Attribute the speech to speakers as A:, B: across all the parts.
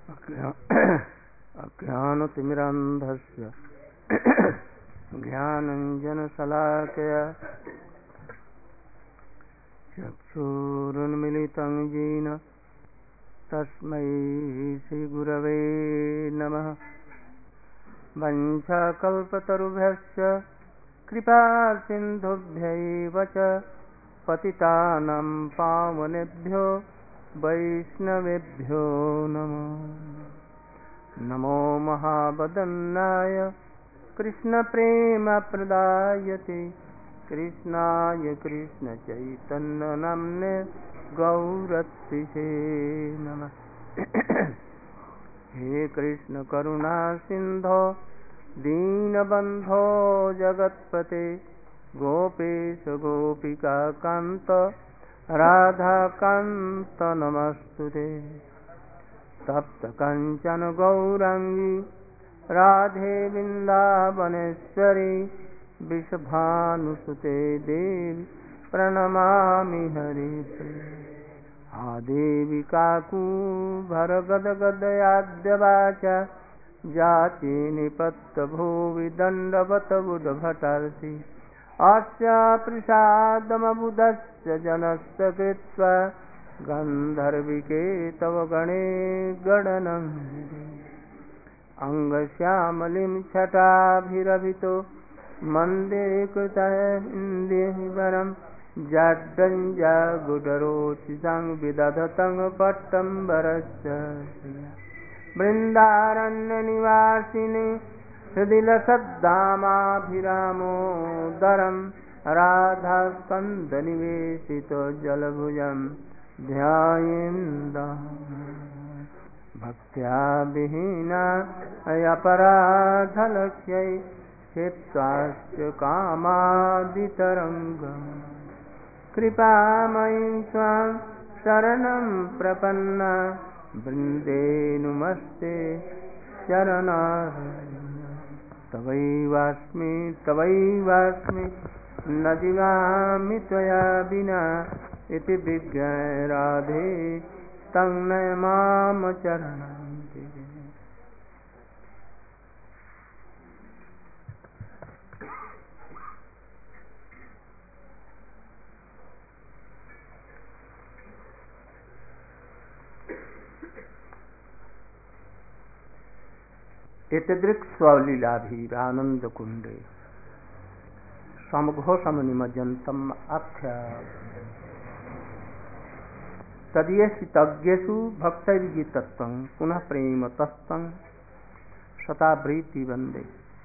A: अज्ञानतिमिरान्धस्य ज्ञानञ्जनशलाकया चक्षुरुन्मिलितं येन तस्मै श्रीगुरवे नमः। वञ्चाकल्पतरुभ्यश्च कृपासिन्धुभ्यैव च पतितानां पावनेभ्यो वैष्णवेभ्यो नमो नमो महावदन्नाय कृष्णप्रेमप्रदायते कृष्णाय कृष्णचैतन्यनाम्ने गौरत्रिषे नमः। हे कृष्ण करुणा सिन्धो दीनबन्धो जगत्पते गोपेश गोपिकान्त राधाकान्त नमस्तुते। तप्त कंचन गौरांगी राधे वृंदावनेश्वरी वृषभानुसुते देवी प्रणमामि हरिप्रिये। आदेवी काकूभरगदगदयाद्यवाचा जाति निपत्तभुवि दण्डवत बुधभटार्षि अस्य प्रसादमबुधस्य जनस्य कृत्वा गन्धर्विके तव गणे गणनं अंगश्यामलिं छटाभिरभितो मन्दिरकृतहिन्दीवरं जाड्डञ्जागुडरोचिषं विदधतं पट्टम्बरस्य बृन्दारण्यनिवासिनि हृदिलसद्धामाभिरामोदरं राधास्कन्दनिवेशितो जलभुजं ध्यायेन्दः भक्त्या विहीना अपराधलक्ष्यै क्षिप्ताश्च कामादितरङ्गम् कृपामयी स्वां शरणं प्रपन्ना वृन्दे नुमस्ते शरणागता। तवैवास्मि न जीवामि त्वया विना इति विज्ञाय राधे तं नय माम चरणं। एतदृक् स्वलीलाभिरानंद कुंडे समघोषमनिमज्जन्तम् आख्या तदीयेषु भक्तैर्गीतत्वं पुनः प्रेम तस्तं शतावृत्ति वन्दे।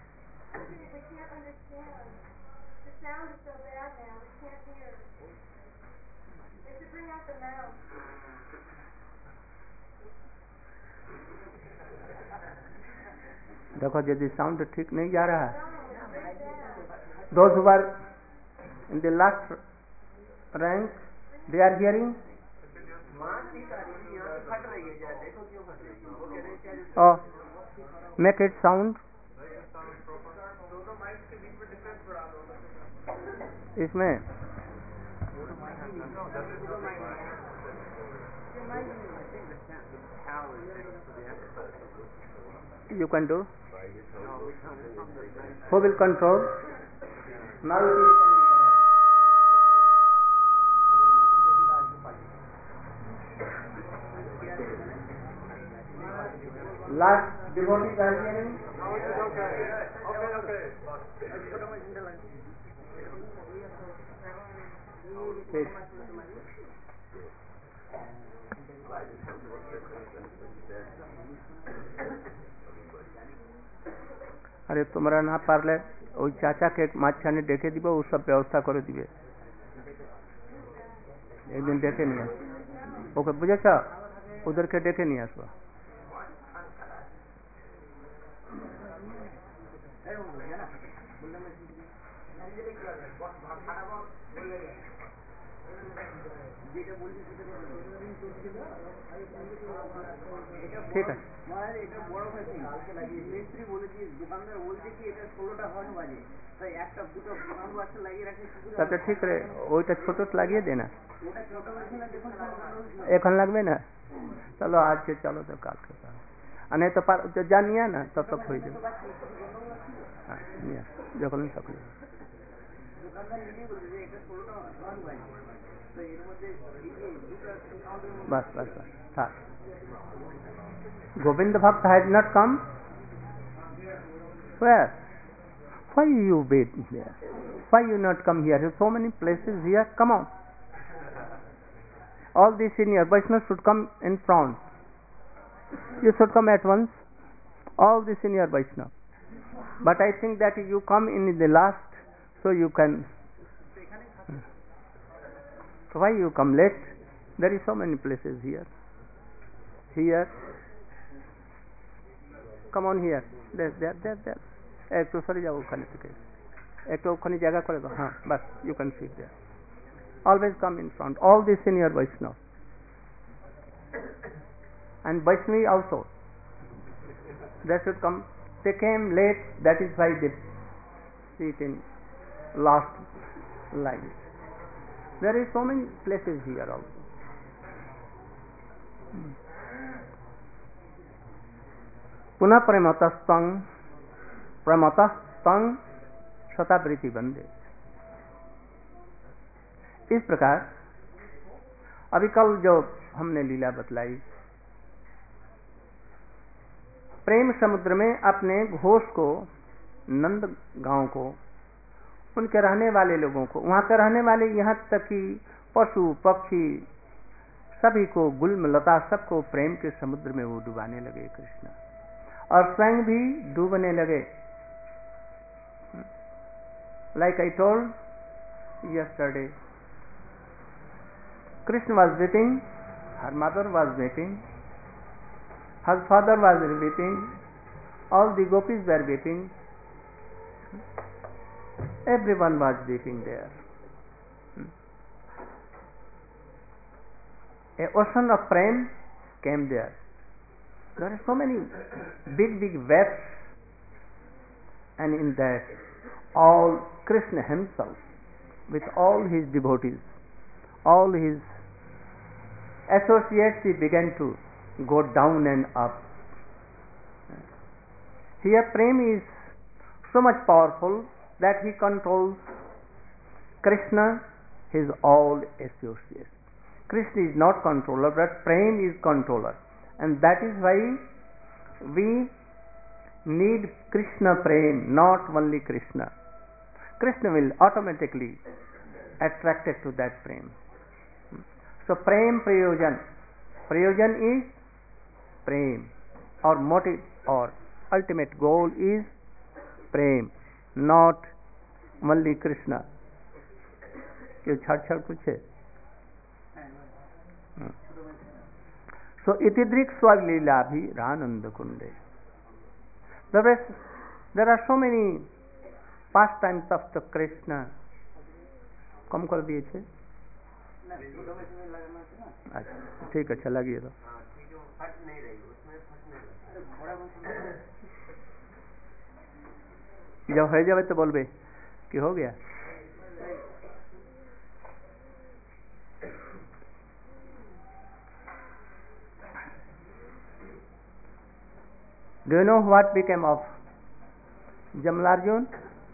A: देखो यदि साउंड ठीक नहीं जा रहा है, those who are in the last rank they are hearing. Oh, make it sound. इसमें you can do. Who will control? Now it is last devotee are hearing. Okay. अरे তোমরা না পারলে ওই চাচাকে মাঝখানে ডেকে দিব, ও সব ব্যবস্থা করে দিবে, একদিন ডেকে নিয়ে আসো ওকে, বুঝেছ? ওদেরকে ডেকে নিয়ে আসবো। ঠিক আছে, তাতে ঠিক রে, ওইটা ছোট লাগিয়ে দে না, এখন লাগবে না। चलो आज के चलो तो काल के અને તો જાનિયા ને તब तक होई जाए हां जो कल सकले बस बस बस था Govind Bhakt has not come. Where? Why you wait there? Why you not come here? There are so many places here. Come on. All these senior Vaishnavas should come in front. You should come at once. All the senior Vaishnavas. But I think that you come in the last, so you can. So why you come late? There is so many places here. Here. Come on here. There. एक तो sir जाओ खाने पे एक तो खाने जगह करे तो हाँ बस you can sit there. Always come in front. All the senior Vaishnavas and Vaishnavi also. They should come. They came late. That is why they sit in last line. There is so many places here also. पुनः प्रमतः तं शतावृत्ति बंदे. इस प्रकार अभी कल जो हमने लीला बतलाई, प्रेम समुद्र में अपने घोष को, नंद गांव को, उनके रहने वाले लोगों को, वहां के रहने वाले यहाँ तक कि पशु पक्षी सभी को, गुल्म लता सबको प्रेम के समुद्र में वो डुबाने लगे कृष्ण, और स्वयं भी डूबने लगे. Like I told yesterday, Krishna was weeping, her mother was weeping, her father was weeping, all the gopis were weeping, everyone was weeping there. A ocean of prem came there. There are so many big waves, and in that all Krishna himself with all his devotees, all his associates, he began to go down and up. Here prem is so much powerful that he controls Krishna, his all associates. Krishna is not controller, but prem is controller, and that is why we need Krishna prem, not only Krishna. Krishna will automatically attracted to that prem. So prem prayojan. Prayojan is prem, or motive or ultimate goal is prem, not only Krishna. क्यों छाड़ कुछ है? So itidrik swagleela bhi ranand kunde. There are so many pastimes of the Krishna. कम कर दिए थे? अच्छा ठीक है, चला गया तो जब हो जाए तो बोलबे कि हो गया. Do you know what became of Jamalarjun?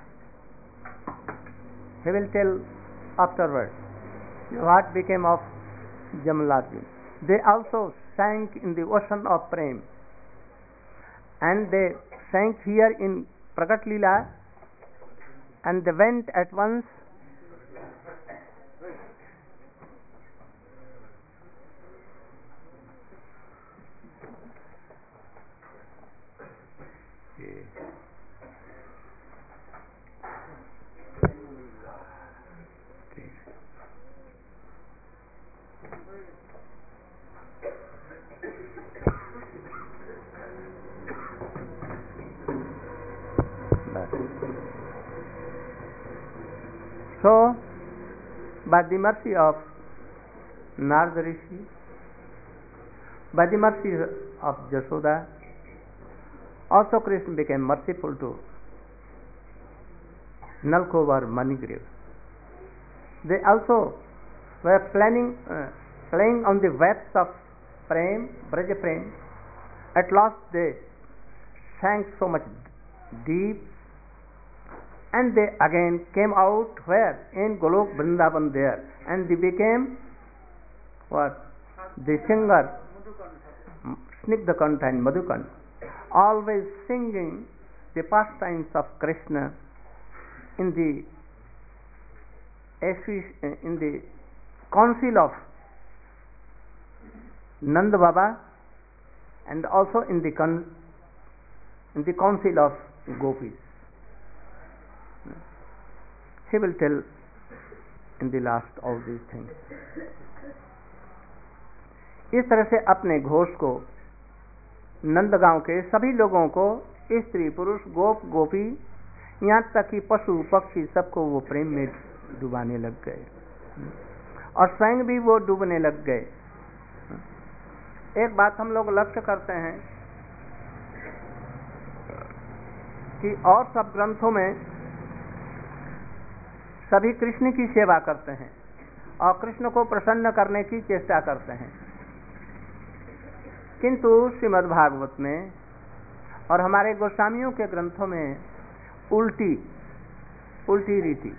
A: He will tell afterwards what became of Jamalarjun. They also sank in the ocean of prem, and they sank here in Pragat Leela, and they went at once so by the mercy of Narada Rishi, by the mercy of Jashoda, also Krishna became merciful to Nalkova Manigriv. They also were playing on the waves of Prem, Braja Prem, At last they sank so much deep, and they again came out where? In Golok Vrindavan there, and they became what? The singer, Snigdhakanta and Madhukanta, always singing the pastimes of Krishna in the council of Nanda Baba, and also in the council of Gopis. He will tell in the last all these things. इस तरह से अपने घोष को नंदगांव के सभी लोगों को, स्त्री पुरुष गोप गोपी यहाँ तक कि पशु पक्षी सबको वो प्रेम में डुबाने लग गए, और स्वयं भी वो डूबने लग गए। एक बात हम लोग लक्ष्य करते हैं कि और सब ग्रंथों में सभी कृष्ण की सेवा करते हैं और कृष्ण को प्रसन्न करने की चेष्टा करते हैं, किंतु श्रीमद् भागवत में और हमारे गोस्वामियों के ग्रंथों में उल्टी रीति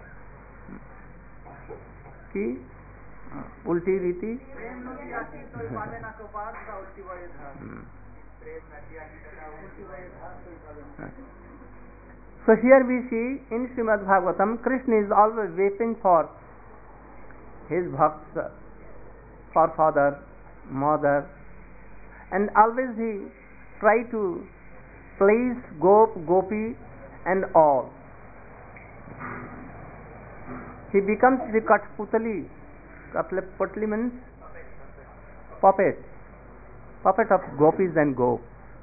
A: की उल्टी रीति So here we see in Srimad Bhagavatam, Krishna is always waiting for his bhakts, for father, mother, and always he try to please Gop, Gopi and all. He becomes the Katputali. Katputali means puppet of Gopis and Gop.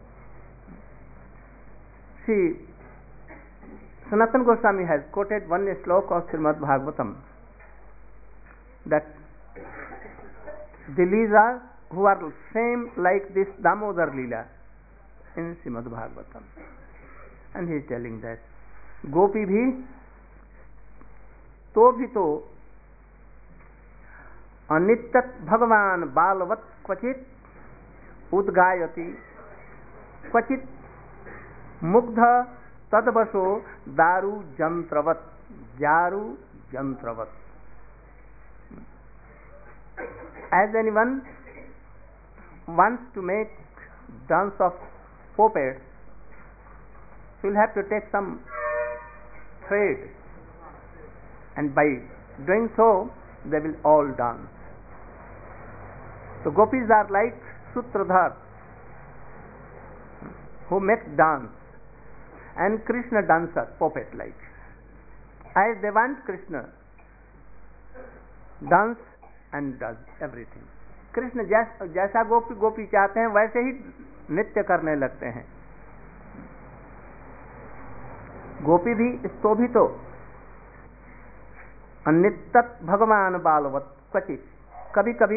A: See, Sanatana Goswami has quoted one sloka of Srimad Bhagavatam, that the Leelas who are same like this Damodar Leela in Srimad Bhagavatam, and he is telling that Gopi bhi to अनित्यत भगवान बालवत क्वचित उद्गायति क्वचित मुग्ध तदवशो दारू जंत्रवत As anyone wants to make dance of puppets, he will have to take some thread, and by doing so they will all dance. So gopis are like sutradhar who make dance, and Krishna dancer, puppet like. As they want Krishna dance and does everything. Krishna जैसा गोपी चाहते हैं वैसे ही नृत्य करने लगते हैं। गोपी भी स्तोभितो अनित्यत भगवान बालवत क्वचित, कभी कभी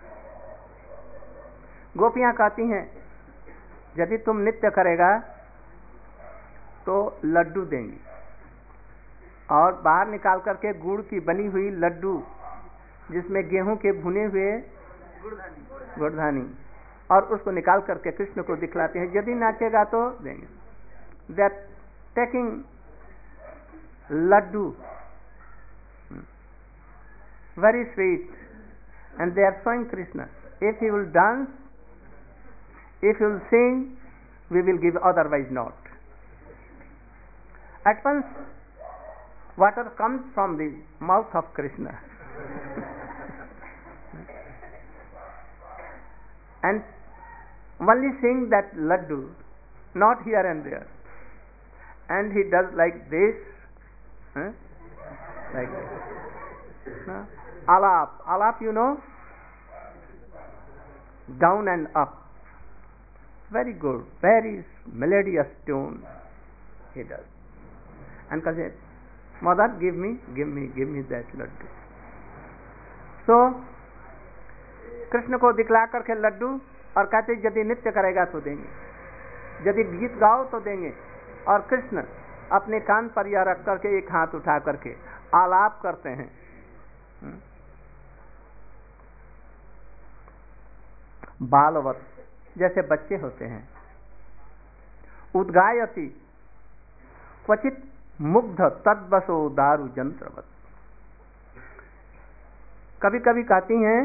A: गोपियां कहती हैं यदि तुम नृत्य करेगा तो लड्डू देंगी, और बाहर निकाल करके गुड़ की बनी हुई लड्डू जिसमें गेहूं के भुने हुए गुड़धानी, और उसको निकाल करके कृष्ण को दिखलाते हैं, यदि नाचेगा तो देंगे। They are taking laddu, very sweet, and they are showing Krishna. If he will dance, if he will sing, we will give, otherwise not. At once water comes from the mouth of Krishna and only seeing that laddu, not here and there, and he does like this, like this. Alap, you know, down and up, very good, very melodious tune he does, and says, mother, give me that laddu. So Krishna को दिखला करके लड्डू, और कहते यदि नृत्य करेगा तो देंगे, यदि गीत गाओ तो देंगे, और कृष्ण अपने कान पर यह रख करके एक हाथ उठा करके आलाप करते हैं। बालवत, जैसे बच्चे होते हैं। उद्गायति क्वचित मुग्ध तद्वसो दारु जंत्रवत। कभी कभी कहती हैं,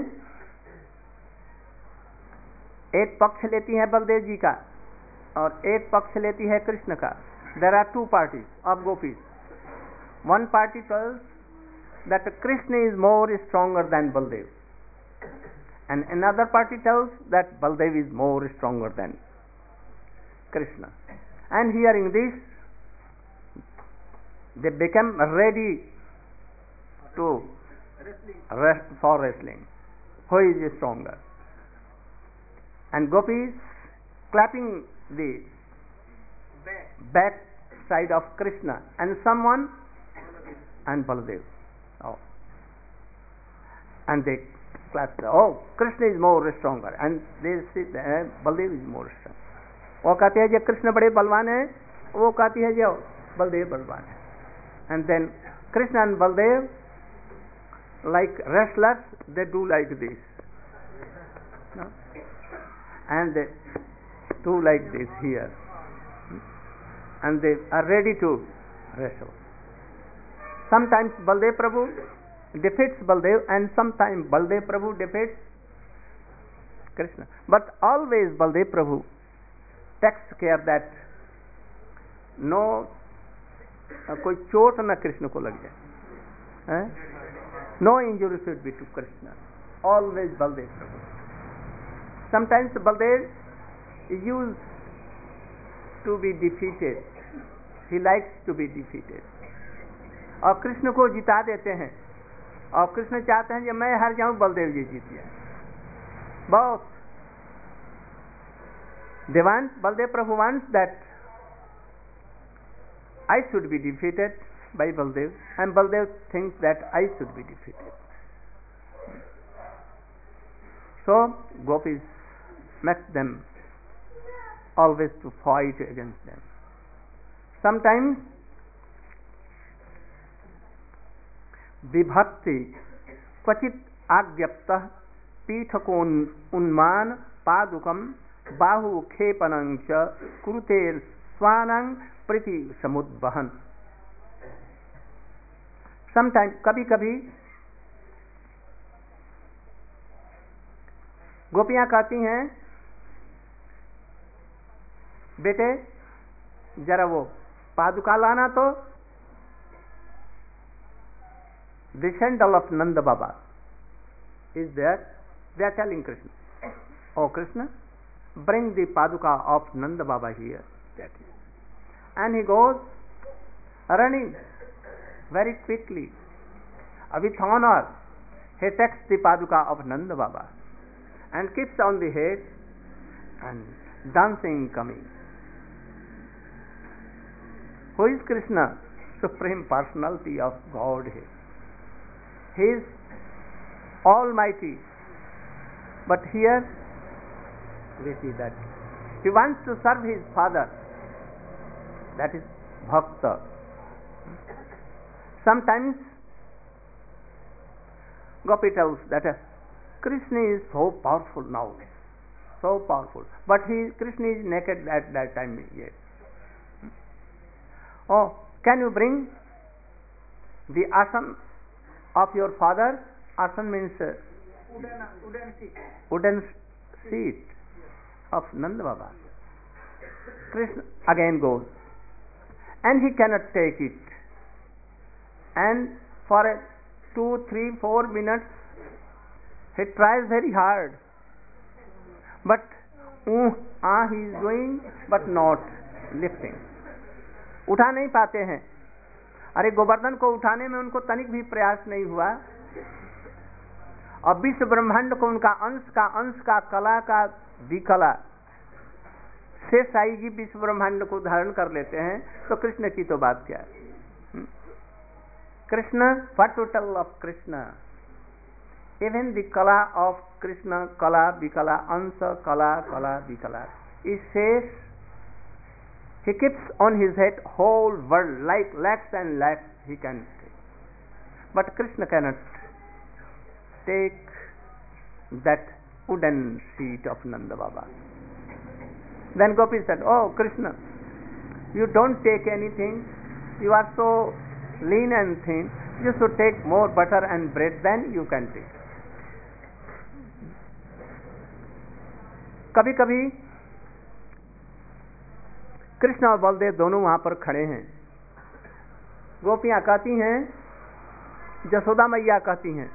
A: एक पक्ष लेती है बलदेव जी का और एक पक्ष लेती है कृष्ण का। There are two parties of gopis. One party tells that Krishna is more stronger than Baldev, and another party tells that Baldev is more stronger than Krishna. And hearing this, they become ready to for wrestling. Who is stronger? And gopis clapping the back side of Krishna and someone and Baldev. Oh. And they clap. Oh, Krishna is more stronger, and they say Baldev is more strong. वो कहते हैं जो कृष्ण बड़े बलवान है, वो कहती है जो बलदेव बलवान है. And then Krishna and Baldev, like wrestlers, they do like this, no? And they do like this here, and they are ready to wrestle. Sometimes Baldev Prabhu defeats Baldev, and sometimes Baldev Prabhu defeats Krishna. But always Baldev Prabhu takes care that no कोई चोट न कृष्ण को लग जाए. No injury should be to Krishna. Always Baldev Prabhu. Sometimes Baldev used to be defeated. He likes to be defeated. और कृष्ण को जिता देते हैं, और कृष्ण चाहते हैं कि मैं हार जाऊं, बलदेव जी जीत जाए. बहुत Baldev Prabhu wants that I should be defeated by Baldev, and Baldev thinks that I should be defeated. So gopis make them always to fight against them. Sometimes विभक्ति क्वचित आज्ञप्तः पीठकोन उन्मान पादुकम बाहु खेपनं च कुरुते स्वानं प्रीति समुद्वहन. समटाइम कभी कभी गोपियां कहती हैं, बेटे जरा वो पादुका लाना तो. The sandal of Nanda Baba is there. They are telling Krishna, oh Krishna, bring the paduka of Nanda Baba here. That is. And he goes running very quickly. With honor, he takes the paduka of Nanda Baba and keeps on the head and dancing coming. Who is Krishna? Supreme Personality of Godhead. He is almighty, but here we see that he wants to serve his father, that is bhakta. Sometimes Gopi tells that Krishna is so powerful now, so powerful, but Krishna is naked at that time yet. Oh, can you bring the asan of your father? Asan means wooden seat of Nanda Baba. Krishna again goes, and he cannot take it. And for 2, 3, 4 minutes he tries very hard, but he is doing, but not lifting. उठा नहीं पाते हैं. अरे गोवर्धन को उठाने में उनको तनिक भी प्रयास नहीं हुआ, और विश्व ब्रह्मांड को उनका अंश का कला का विकला से साई जी विश्व ब्रह्मांड को धारण कर लेते हैं, तो कृष्ण की तो बात क्या है. Krishna, what to tell of Krishna. Even the kala of Krishna, कला विकला, अंश कला विकला, इज शेष. He keeps on his head whole world, like lakhs and lakhs he can take. But Krishna cannot take that wooden seat of Nanda Baba. Then Gopi said, "Oh Krishna, you don't take anything. You are so lean and thin. You should take more butter and bread, then you can take." कभी कभी कृष्ण और बलदेव दोनों वहां पर खड़े हैं। गोपियां कहती हैं, जसोदा मैया कहती हैं,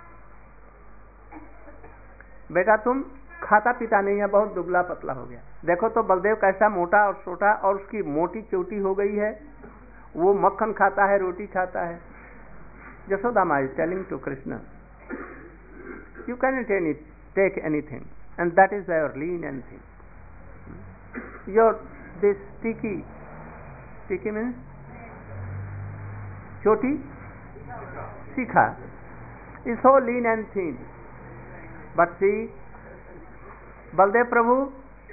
A: बेटा तुम खाता पीता नहीं है, बहुत दुबला पतला हो गया। देखो तो बलदेव कैसा मोटा और छोटा, और उसकी मोटी चोटी हो गई है। वो मक्खन खाता है, रोटी खाता है। Jasoda maa is telling to Krishna, you can take anything and that is your lean and thin. This sticky means choti, sikha is so lean and thin. But see, Baladev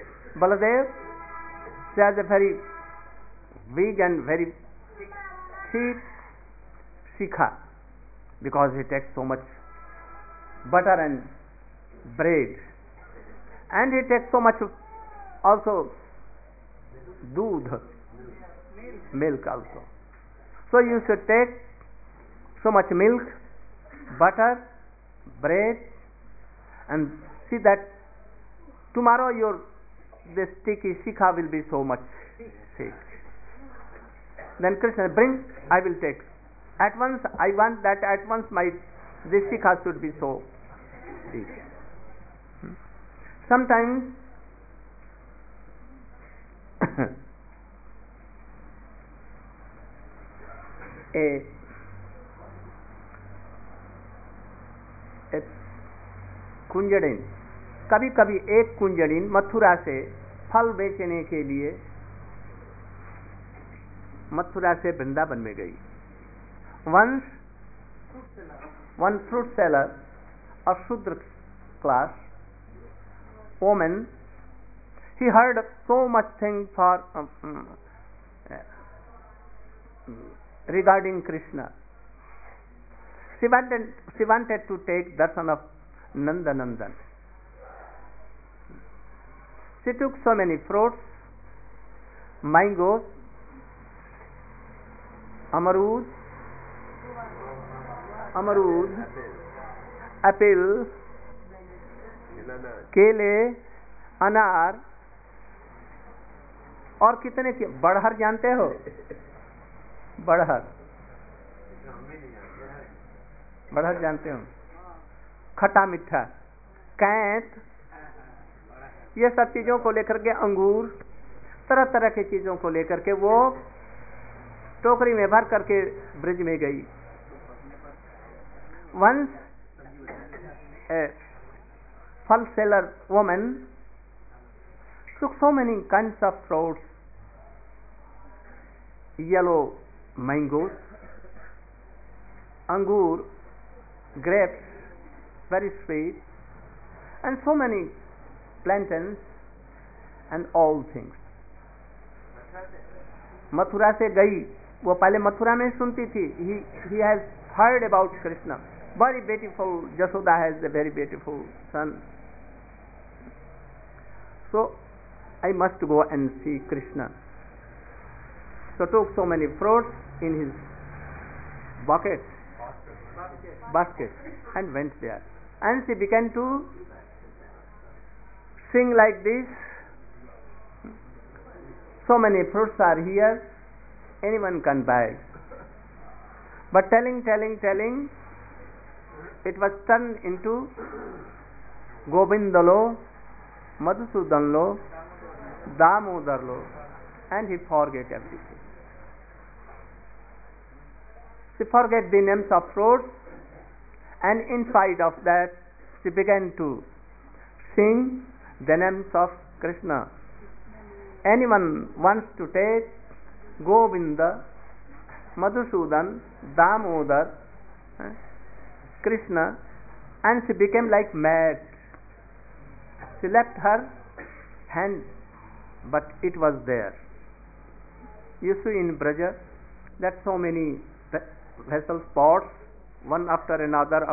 A: has a very big and very thick sikha, because he takes so much butter and bread. And he takes so much also doodh, milk also. So you should take so much milk, butter, bread, and see that tomorrow this sticky shikha will be so much thick. Then Krishna, bring, I will take. At once, I want that at once this shikha should be so big. Sometimes a कुंजड़िन, कभी कभी एक कुंजड़िन मथुरा से फल बेचने के लिए मथुरा से वृंदावन में गई। One fruit seller of Shudra class woman, he heard so much things for regarding Krishna. She wanted to take darshan of Nandanandan. She took so many fruits, mangoes, amarud, apple, केले, अनार, और कितने बड़हर जानते हो? बड़हर जानते हो? खट्टा मीठा, कैंत, ये सब चीजों को लेकर के, अंगूर, तरह तरह की चीजों को लेकर के वो टोकरी में भर करके ब्रिज में गई। Once a fal seller woman took so many kinds of fruits, yellow mangoes, angur, grapes, very sweet, and so many plantains and all things. Mathura से गई, वो पहले मथुरा में सुनती थी। He has heard about Krishna. Very beautiful, Jasoda has a very beautiful son. So I must go and see Krishna. So took so many fruits in his basket, and went there. And she began to sing like this. So many fruits are here, anyone can buy. But telling, it was turned into Govindalo, Madhusudanlo, Damodarlo, and he forget everything. She forget the names of fruits, and in spite of that, she began to sing the names of Krishna. Anyone wants to take Govinda, Madhusudan, Damodar, Krishna, and she became like mad. She left her hand, but it was there. You see in Braja that so many vessels, pots, one after another,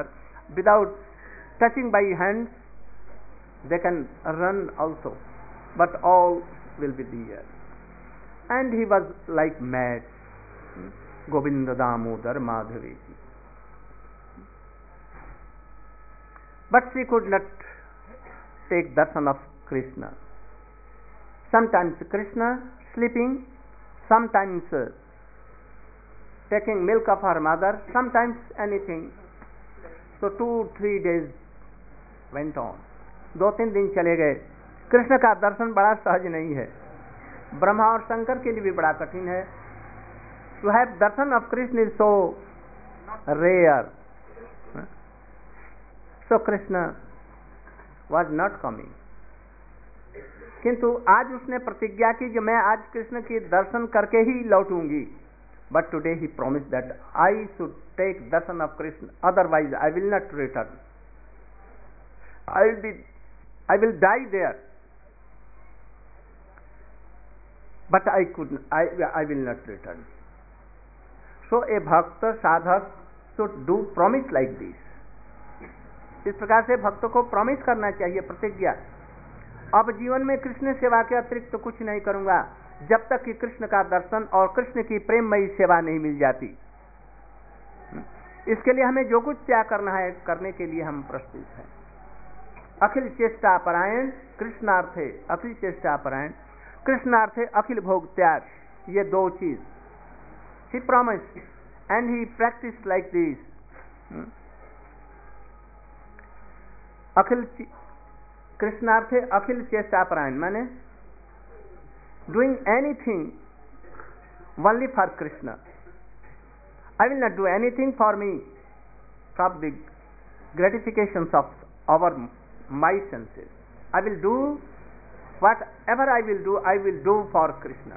A: without touching by hands, they can run also. but all will be there. And he was like mad. Govinda Damodar Madhavi. But she could not take darshan of Krishna. Sometimes Krishna sleeping, sometimes taking milk of her mother, sometimes anything. So 2-3 days went on. 2-3 दिन चले गए. कृष्ण का दर्शन बड़ा सहज नहीं है. ब्रह्मा और शंकर के लिए भी बड़ा कठिन है. To have darshan of Krishna is so rare. So Krishna was not coming. किंतु आज उसने प्रतिज्ञा की कि मैं आज कृष्ण के दर्शन करके ही लौटूंगी. But today he promised that I should take darshan of Krishna, otherwise I will not return. I will die there. But I will not return. So a bhakta sadhak should do promise like this. इस प्रकार से भक्तों को promise करना चाहिए, प्रतिज्ञा. अब जीवन में कृष्ण सेवा के अतिरिक्त तो कुछ नहीं करूंगा जब तक कि कृष्ण का दर्शन और कृष्ण की प्रेममयी सेवा नहीं मिल जाती. इसके लिए हमें जो कुछ त्याग करना है करने के लिए हम प्रस्तुत हैं. अखिल चेष्टा परायण कृष्णार्थे, अखिल चेष्टा परायण कृष्णार्थे अखिल भोग त्याग, ये दो चीज. He promised and he practiced like this. अखिल कृष्णार्थे अखिल चेष्टा परायण माने doing anything only for Krishna. I will not do anything for me from the gratifications of my senses. I will do whatever I will do for Krishna.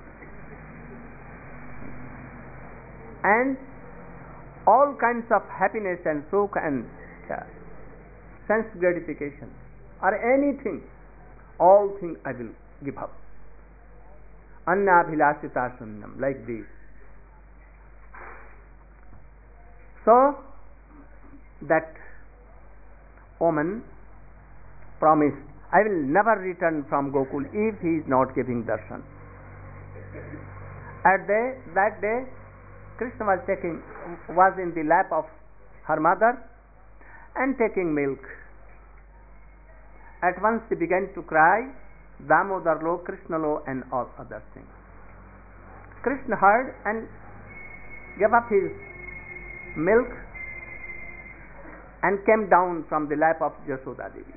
A: And all kinds of happiness and sukh and sense gratification or anything, all things I will give up. Annabhilasita sunnam, like this. So that woman promised, I will never return from Gokul if he is not giving darshan. That day Krishna was in the lap of her mother and taking milk. At once she began to cry, Damodar lo, Krishna lo, and all other things. Krishna heard and gave up his milk and came down from the lap of Yashoda Devi.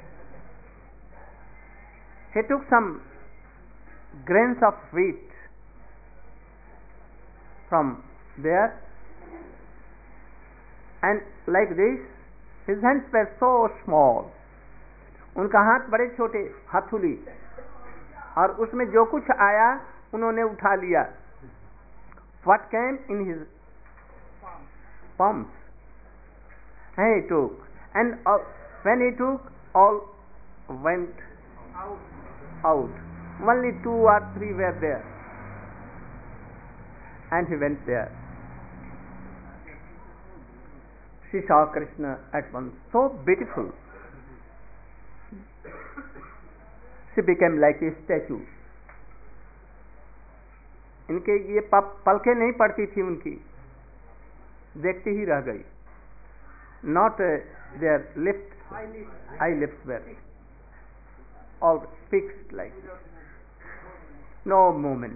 A: He took some grains of wheat from there, and like this, his hands were so small. उनका हाथ बड़े छोटे, हथुली, और उसमें जो कुछ आया उन्होंने उठा लिया. What came in his palms, he took, and when he took, all went out. Only 2 or 3 were there, and he went there. She saw Krishna at once, so beautiful. She became like a statue. इनके ये पलकें नहीं पड़ती थी उनकी, देखती ही रह गई. Not their lips, eyelids were all fixed like this. No movement.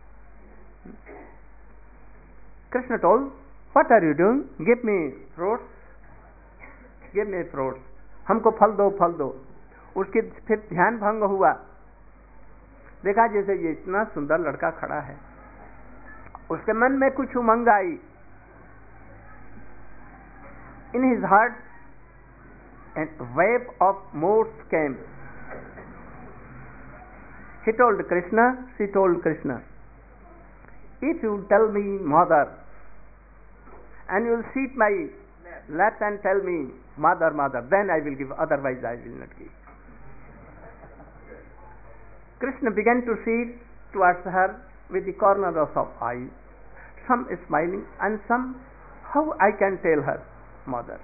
A: Krishna told, what are you doing? Give me fruits. Give me fruits. हमको फल दो, फल दो. उसके फिर ध्यान भंग हुआ. देखा जैसे ये इतना सुंदर लड़का खड़ा है, उसके मन में कुछ उमंग आई. In his heart a wave of moods came. He told Krishna, she told Krishna, if you tell me mother, and you will sit my lap and tell me mother, mother, then I will give, otherwise I will not give. Krishna began to see towards her with the corners of eyes, some smiling and some, how I can tell her mother,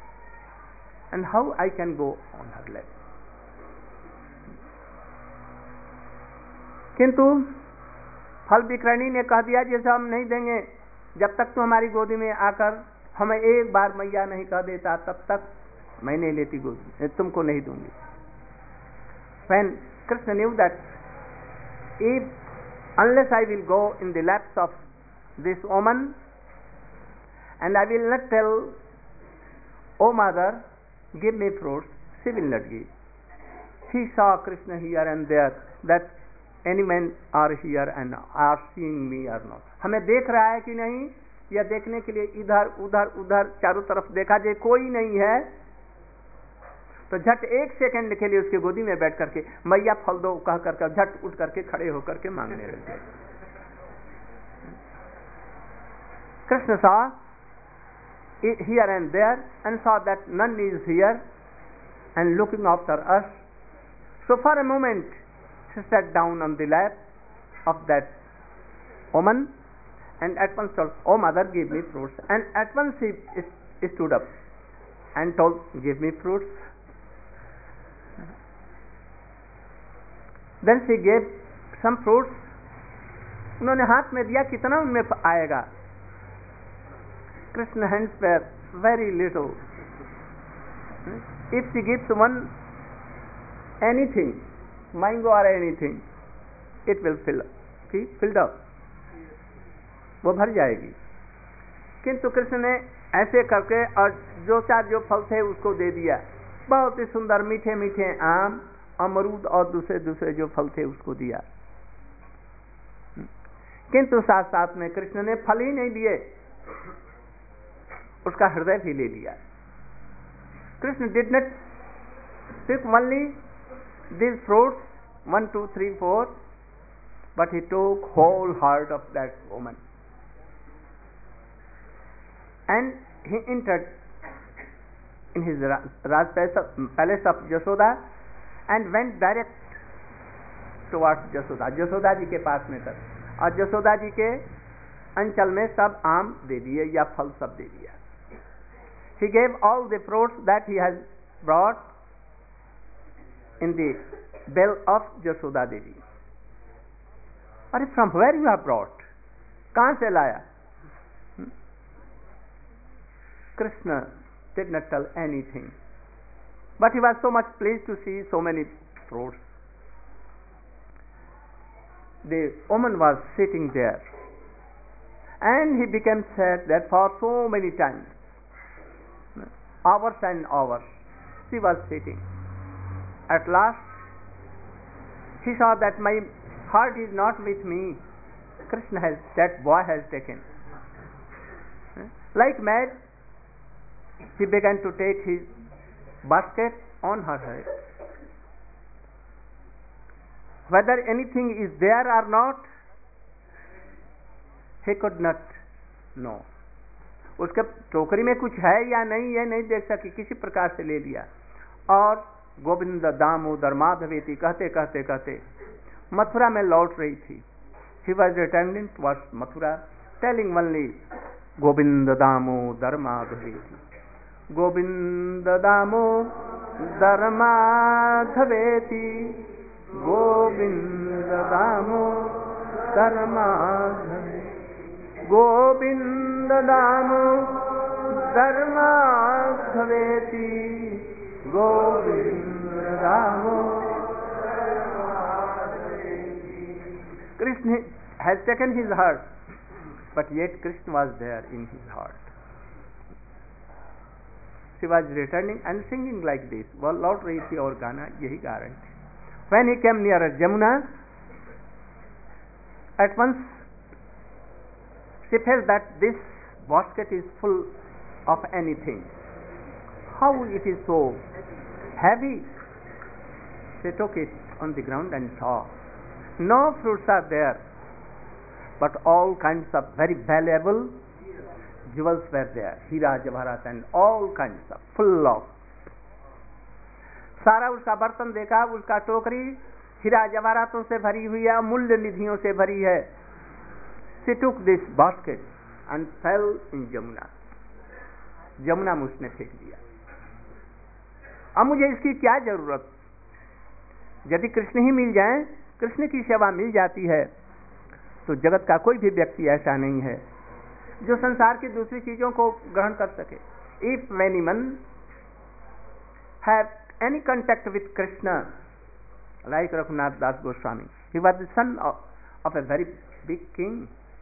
A: and how I can go on her lap. किंतु फल विक्रयणी ने कह दिया जैसे हम नहीं देंगे, जब तक तू हमारी गोदी में आकर हमें एक बार मैया नहीं कह देता तब तक मैं नहीं लेती गोदी, तुमको नहीं दूंगी. When Krishna knew that unless I will go in the laps of this woman and I will not tell, oh mother, give me fruits, she will not give. He saw Krishna here and there, that any men are here and are seeing me or not. हमें देख रहा है कि नहीं, या देखने के लिए इधर उधर उधर चारों तरफ देखा, जे कोई नहीं है तो झट एक सेकंड के लिए उसकी गोदी में बैठ करके मैया फल दो कह करके झट उठ करके खड़े होकर के मांगने लगे. Krishna saw here and there and saw that none is here and looking after us. So for a moment she sat down on the lap of that woman and at once told, oh mother, give me fruits. And at once she stood up and told, give me fruits. Then she gave some fruits. उन्होंने हाथ में दिया, कितना उनमें आएगा. Krishna hands were very little. If she gives one anything, mango or anything, it will filled up, वो भर जाएगी. किंतु कृष्ण ने ऐसे करके और जो चार जो फल थे उसको दे दिया. बहुत ही सुंदर मीठे मीठे आम, अमरूद और दूसरे दूसरे जो फल थे उसको दिया. किंतु साथ साथ में कृष्ण ने फल ही नहीं दिए, उसका हृदय भी ले लिया. Krishna did not pick only these fruits 1 2 3 4, but he took whole heart of that woman and he entered in his Raj palace of Jashoda and went direct towards Jashoda. Jasoda जी के पास में तक, और जसोदा जी के अंचल में सब आम दे दिए या फल सब दे दिया. He gave all the fruits that he has brought in the bell of Jashoda Devi. अरे from where you have brought? कहाँ से लाया? Krishna did not tell anything, but he was so much pleased to see so many fruits. The woman was sitting there and he became sad that for so many times, hours and hours, she was sitting. At last he saw that my heart is not with me, Krishna has, that boy has taken. Like mad, he began to take his basket on her head. Whether anything is there or not, he could not know. उसके टोकरी में कुछ है या नहीं, ये नहीं देख सकी, किसी प्रकार से ले लिया. और गोविंद दामोदर माधवेति कहते कहते कहते मथुरा में लौट रही थी. He was returning towards Mathura, telling only Govind Damodar माधवेति, Govind Damodar माधवेति, Govind Damodar माधवेति, Govind Damodar माधवेति, Govind Damodar माधवेति. Krishna has taken his heart, but yet Krishna was there in his heart. She was returning and singing like this. वो लौट रही थी और गाना यही गा रही थी. When he came near Jamuna, at once she felt that this basket is full of anything. How it is so heavy? She took it on the ground and saw no fruits are there, but all kinds of very valuable jewels were there, हीरा जवाहरात and all kinds of full of. सारा उसका बर्तन देखा, उसका टोकरी हीरा जवाहरातों से भरी हुई है, अमूल्य निधियों से भरी है. She took this basket and fell in Jamuna. Jamuna में उसने फेंक दिया. अब मुझे इसकी क्या जरूरत? यदि कृष्ण ही मिल जाएं कृष्ण की सेवा मिल जाती है तो जगत का कोई भी व्यक्ति ऐसा नहीं है जो संसार की दूसरी चीजों को ग्रहण कर सके. If anyone have any contact with Krishna, like Raghunath Das Goswami, he was the son of a very big king.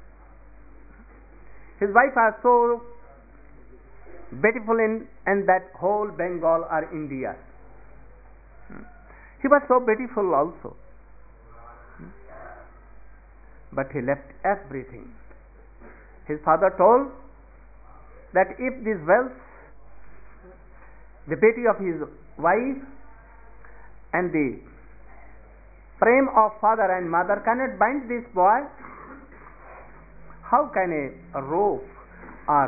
A: His wife was so beautiful in that whole Bengal or India. He was so beautiful also, but he left everything. His father told that if this wealth, the beauty of his wife and the prem of father and mother cannot bind this boy, how can a rope or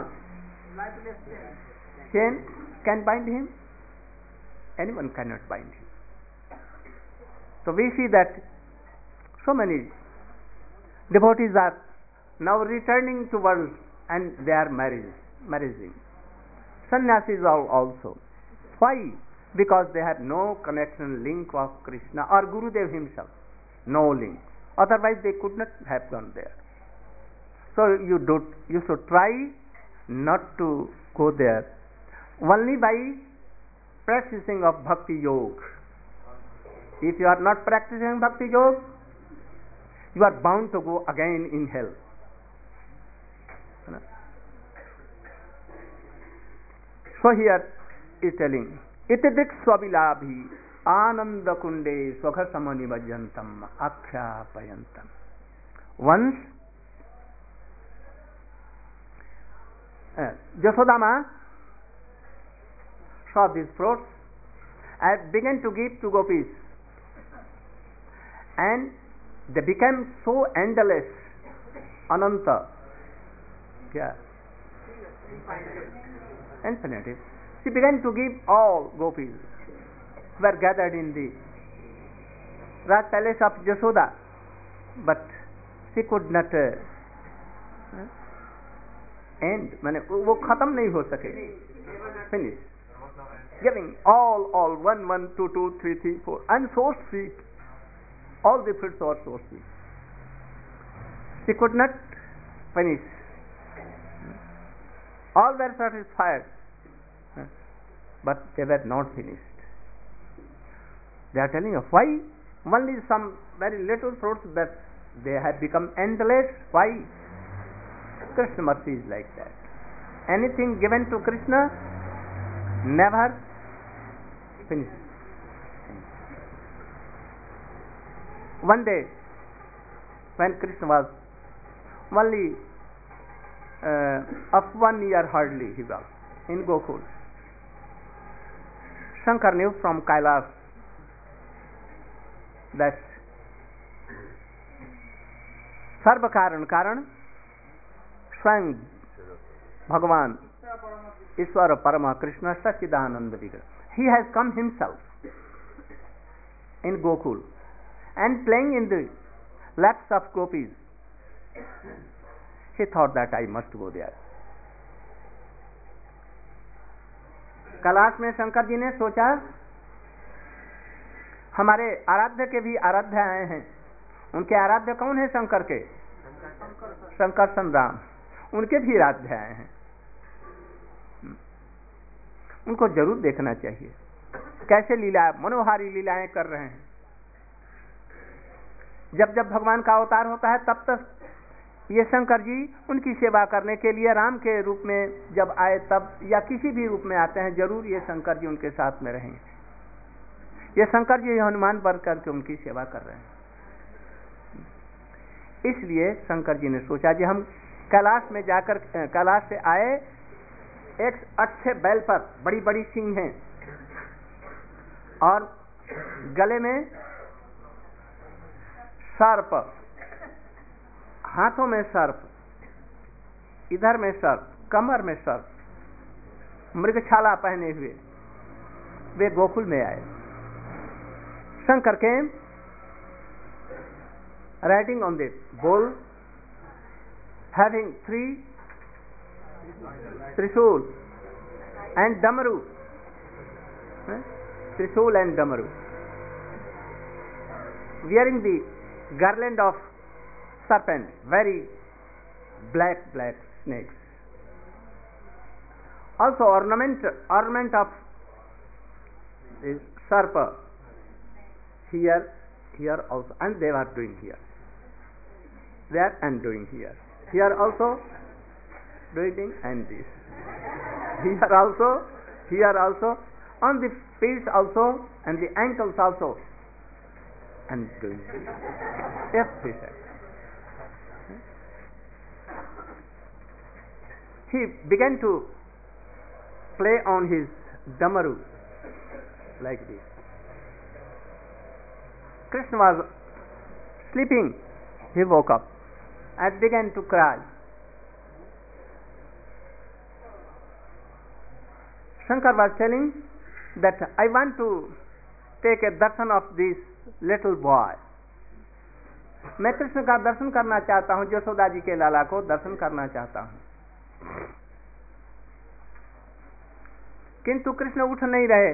A: chain can bind him? Anyone cannot bind him. So we see that so many devotees are now returning to world and they are marrying. Sannyasis are also. Why? Because they have no connection, link of Krishna or Gurudev himself. No link. Otherwise they could not have gone there. So you should try not to go there. Only by practicing of Bhakti Yoga. If you are not practicing Bhakti Yoga, you are bound to go again in hell. So here is telling, itidik swabilabhi ananda kunde swaghasamani vajantam akshyapayantam. Once Yasodama saw these fruits and began to give to gopis, and they became so endless, ananta, infinite. She began to give all gopis who were gathered in the Raj palace of Yashoda, but she could not end, माने वो खत्म नहीं हो सके, finish, giving all 1 1 2 2 3 3 4 and so sweet, all the fruits are so sweet. She could not finish. All were satisfied, but they were not finished. They are telling us why only some very little fruits that they have become endless. Why? Krishna mercy is like that. Anything given to Krishna never finishes. One day, when Krishna was only of 1 year hardly, he was in Gokul. Shankar knew from Kailas that सर्व कारण स्वयं भगवान ईश्वर परम कृष्ण सच्चिदानंद विग्रह, he has come himself in Gokul and playing in the laps of gopis. He thought that I must go there. Kailash में शंकर जी ने सोचा हमारे आराध्य के भी आराध्य आए हैं. उनके आराध्य कौन है? शंकर के, शंकर संग्राम, उनके भी आराध्य आए हैं. उनको जरूर देखना चाहिए कैसे लीला, मनोहारी लीलाएं कर रहे हैं. जब जब भगवान का अवतार होता है तब तक ये शंकर जी उनकी सेवा करने के लिए राम के रूप में जब आए तब या किसी भी रूप में आते हैं, जरूर ये शंकर जी उनके साथ में रहेंगे. ये शंकर जी हनुमान बन करके उनकी सेवा कर रहे हैं. इसलिए शंकर जी ने सोचा कि हम कैलाश में जाकर, कैलाश से आए एक अच्छे बैल पर बड़ी बड़ी सींग हैं और गले में सर्प, हाथों में सर्प, इधर में सर्प, कमर में सर्प, मृगछाला पहने हुए वे गोकुल में आए. शंकर के riding on the bull, having 3 Trishul and Damaru, Trishul and Damaru. wearing the garland of serpents, very black snakes. Also ornament of this serpent here also, and they are doing here. There and doing here. Here also doing and this. Here also, on the feet also, and the ankles also, and doing this. Every side. He began to play on his damaru like this. Krishna was sleeping. He woke up and began to cry. Shankar was telling that I want to take a darshan of this little boy. मैं कृष्ण का दर्शन करना चाहता हूँ, यशोदा जी के लाला को दर्शन करना चाहता हूँ. किंतु कृष्ण उठ नहीं रहे.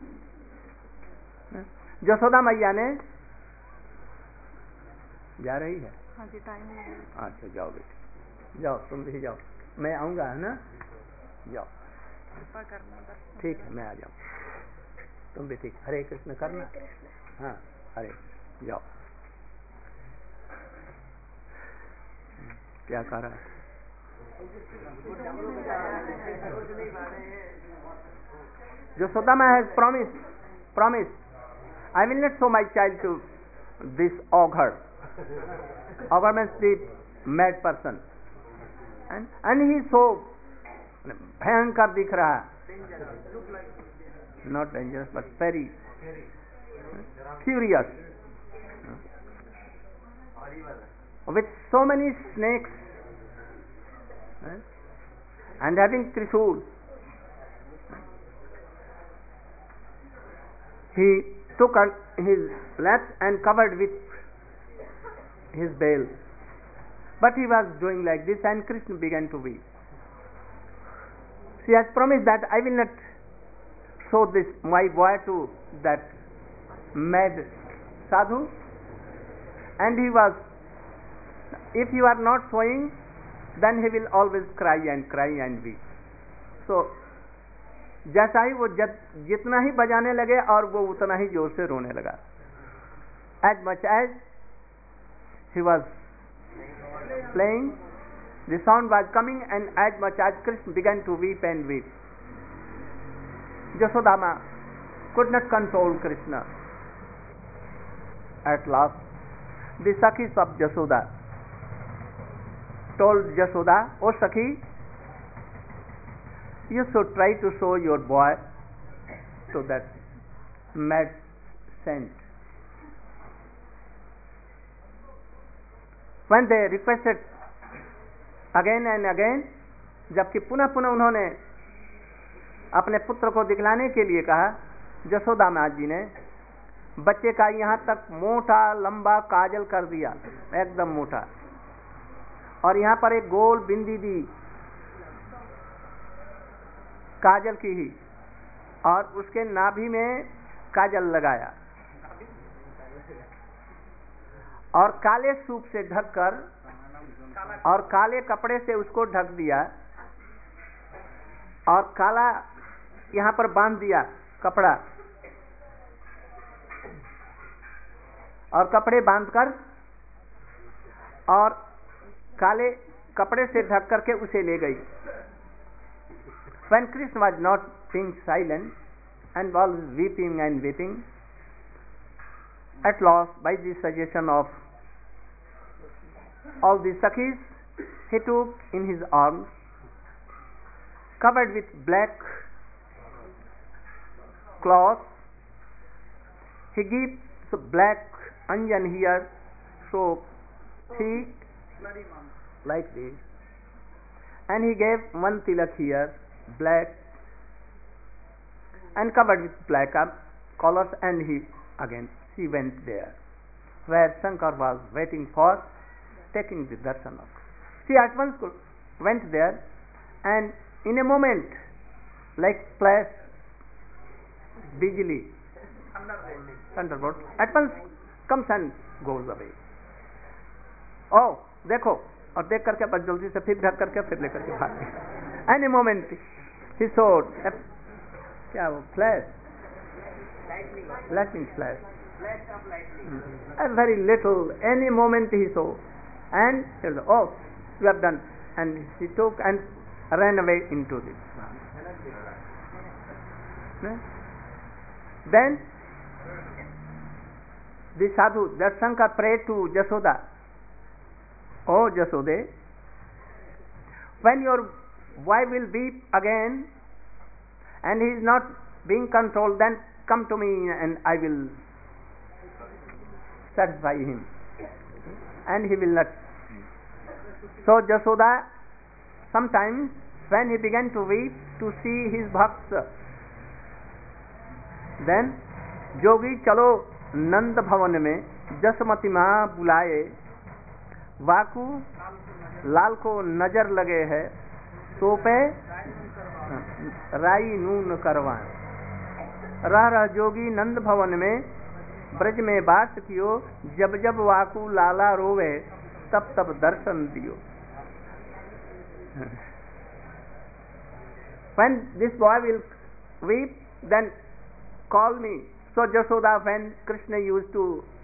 A: यशोदा मैया ने जा रही है.
B: हाँ जी, टाइम हो गया.
A: अच्छा जाओ बेटी, जाओ तुम भी जाओ, मैं आऊंगा, है ना. जाओ,
B: कृपा करना दर्शन.
A: ठीक है, मैं आ जाऊँ. तुम भी ठीक. हरे कृष्ण करना. हाँ, हरे. जाओ. क्या कर रहा है? Yasodama has promised, I will not show my child to this ogre. Ogre means the mad person. And he so भयंकर दिख रहा है. Not dangerous, but very furious. With so many snakes and having trishul. He took his laps and covered with his veil. But he was doing like this, and Krishna began to weep. She has promised that I will not show this my boy to that mad sadhu. And he was, if you are not showing, then he will always cry and weep. So जैसा ही वो जितना ही बजाने लगे और वो उतना ही जोर से रोने लगा. As much as he was playing, the sound was coming, and as much as Krishna began to weep and weep. Yasodama could not control Krishna. At last, the Sakhis of Yasoda told Yasoda, "O Sakhi, you should try to show your boy to that mad saint." When they requested again and again, जबकि पुनः पुनः उन्होंने अपने पुत्र को दिखलाने के लिए कहा, यशोदा माँ जी ने बच्चे का यहाँ तक मोटा लंबा काजल कर दिया, एकदम मोटा, और यहाँ पर एक गोल बिंदी दी काजल की ही, और उसके नाभि में काजल लगाया, और काले सूप से ढककर और काले कपड़े से उसको ढक दिया, और काला यहाँ पर बांध दिया कपड़ा, और कपड़े बांधकर और काले कपड़े से ढक करके उसे ले गई. When Krishna was not being silent and was weeping and weeping, at last, by the suggestion of all the Sakhis, he took in his arms, covered with black cloth, he gives black anjan here, so thick like this, and he gave one tilak here, black, and covered with black collars, and she went there where Shankar was waiting for taking the darshan of. She at once went there, and in a moment, like flash, bijli, thunderbolt, at once comes and goes away. Oh, देखो, और देख करके बस जल्दी से फिर ढक करके फिर लेकर के भाग गया. Any moment he saw क्या वो flash, lightning flash, a very little. Any moment he saw, and he said, oh, you have done, and he took and ran away into this. Then the sadhu, that Shankar prayed to Jasoda, oh Jasode, when your boy will weep again and he is not being controlled, then come to me and I will satisfy him, and he will not. So Jasoda, sometimes when he began to weep to see his bhakts, then जोगी चलो नंद भवन में जसमती माँ बुलाए, वाकू लाल को नजर लगे है, तो पे राई नून करवाएं. रह जोगी नंद भवन में ब्रज में बास कियो, जब जब वाकू लाला रोवे, तब तब दर्शन दियो. When this boy will weep, then call me. So Jasoda, when Krishna used to